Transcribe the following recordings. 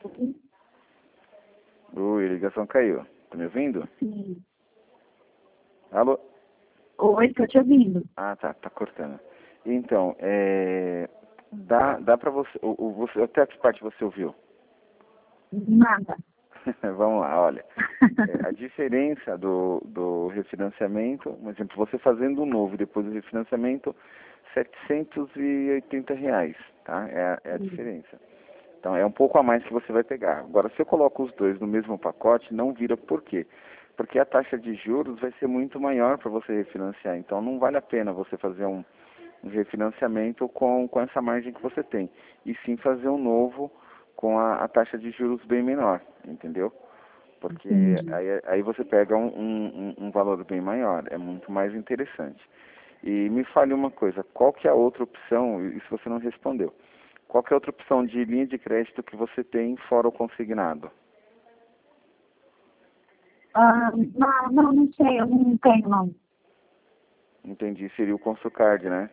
Oi, a ligação caiu. Tá me ouvindo? Sim. Alô? Oi, tô te ouvindo. Ah, tá cortando. Então, dá pra você, até que parte você ouviu? Nada. Vamos lá, olha. A diferença do refinanciamento, por exemplo, você fazendo um novo e depois do refinanciamento, R$ 780, tá? É a diferença. Então, é um pouco a mais que você vai pegar. Agora, se eu coloco os dois no mesmo pacote, não vira. Por quê? Porque a taxa de juros vai ser muito maior para você refinanciar. Então, não vale a pena você fazer um refinanciamento com essa margem que você tem. E sim fazer um novo com a taxa de juros bem menor, entendeu? Porque aí você pega um valor bem maior. É muito mais interessante. E me fale uma coisa, qual que é a outra opção, isso você não respondeu, qual que é a outra opção de linha de crédito que você tem fora o consignado? Não sei, eu não tenho, não. Entendi, seria o Construcard, né?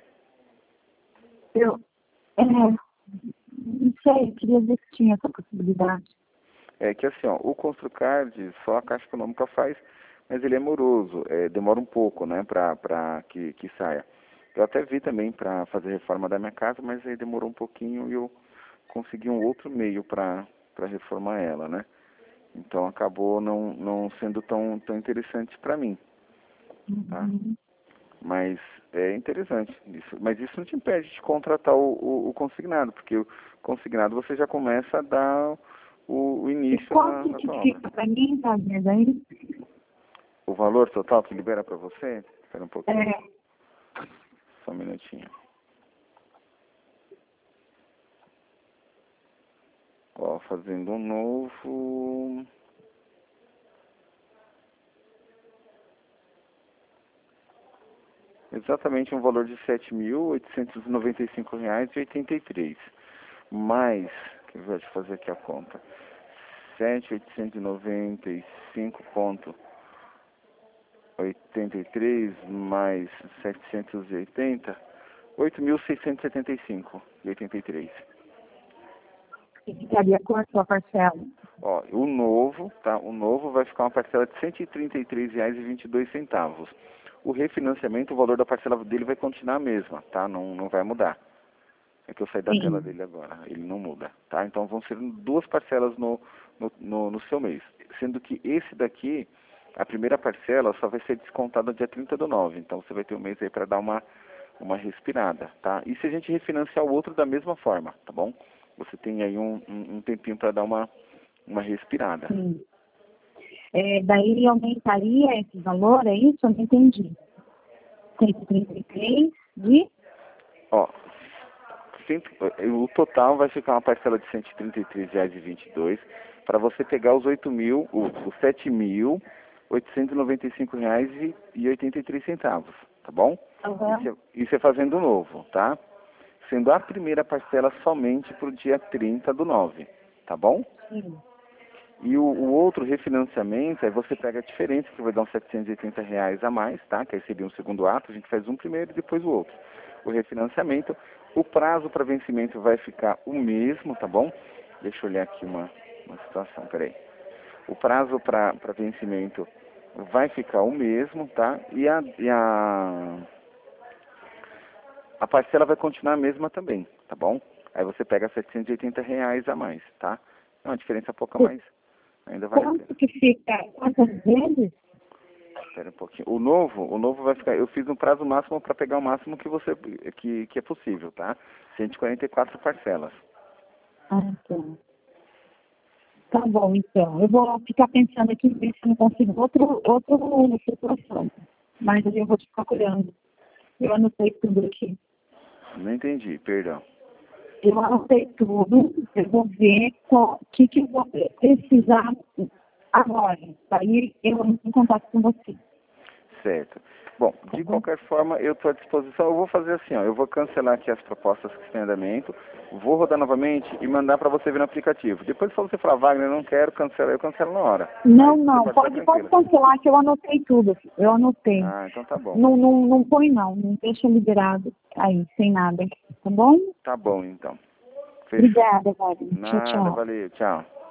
Não sei, eu queria ver se tinha essa possibilidade. É que assim, ó, o Construcard só a Caixa Econômica faz, mas ele é moroso, demora um pouco, né, para que saia. Eu até vi também para fazer reforma da minha casa, mas aí demorou um pouquinho e eu consegui um outro meio para reformar ela, né? Então acabou não sendo tão interessante para mim, tá? Mas é interessante isso. Mas isso não te impede de contratar o consignado, porque o consignado você já começa a dar o E início quanto na que tua obra. fica para mim, Wagner, daí? O valor total que libera para você? Espera um pouquinho, É, só um minutinho. Ó, fazendo um novo... Exatamente um valor de R$ 7.895,83. Mais, que eu vou te fazer aqui a conta, 7.895,83 mais 780, 8.675,83. que ficaria com a sua parcela. Ó, o novo, tá? O novo vai ficar uma parcela de R$ 133,22. O refinanciamento, o valor da parcela dele vai continuar a mesma, tá? Não vai mudar. É que eu saí da tela Sim. dele agora, ele não muda, tá? Então vão ser duas parcelas no seu mês. Sendo que esse daqui, a primeira parcela só vai ser descontada dia 30/9. Então você vai ter um mês aí para dar uma respirada, tá? E se a gente refinanciar o outro da mesma forma, tá bom? Você tem aí um tempinho para dar uma respirada. Sim. Daí aumentaria esse valor, é isso? Eu não entendi. 133 de... Ó, o total vai ficar uma parcela de R$ 133,22 para você pegar os 7.895,83, tá bom? Isso é fazendo novo, tá? Sendo a primeira parcela somente para o dia 30/9, tá bom? Sim. E o outro refinanciamento, aí você pega a diferença, que vai dar uns R$ 780 a mais, tá? Que aí seria um segundo ato, a gente faz um primeiro e depois o outro. O refinanciamento, o prazo para vencimento vai ficar o mesmo, tá bom? Deixa eu olhar aqui uma situação, peraí. O prazo para vencimento vai ficar o mesmo, tá? E a parcela vai continuar a mesma também, tá bom? Aí você pega R$ 780 a mais, tá? É uma diferença pouca, mas ainda vale a pena. Quanto que fica? Quantas vezes? Espera um pouquinho. O novo vai ficar. Eu fiz um prazo máximo para pegar o máximo que você que é possível, tá? 144 parcelas. Tá. Tá bom, então. Eu vou ficar pensando aqui, ver se eu não consigo outra situação. Mas aí eu vou te procurando. Eu anotei tudo aqui. Não entendi, perdão. Eu anotei tudo. Eu vou ver o que eu vou precisar agora. Aí eu entro em contato com você. Certo. Bom, Tá de bom? qualquer forma, eu estou à disposição. Eu vou fazer assim, ó. Eu vou cancelar aqui as propostas que estão em andamento, vou rodar novamente e mandar para você ver no aplicativo. Depois, se você falar, Wagner, eu não quero cancelar, eu cancelo na hora. Não, Aí você não. pode ficar Pode tranquila. cancelar que eu anotei tudo. Eu anotei. Ah, então tá bom. Não põe não. Não deixa liberado aí, sem nada. Tá bom? Tá bom, então. Fechou. Obrigada, Wagner. Tchau, Nada, tchau. valeu, tchau.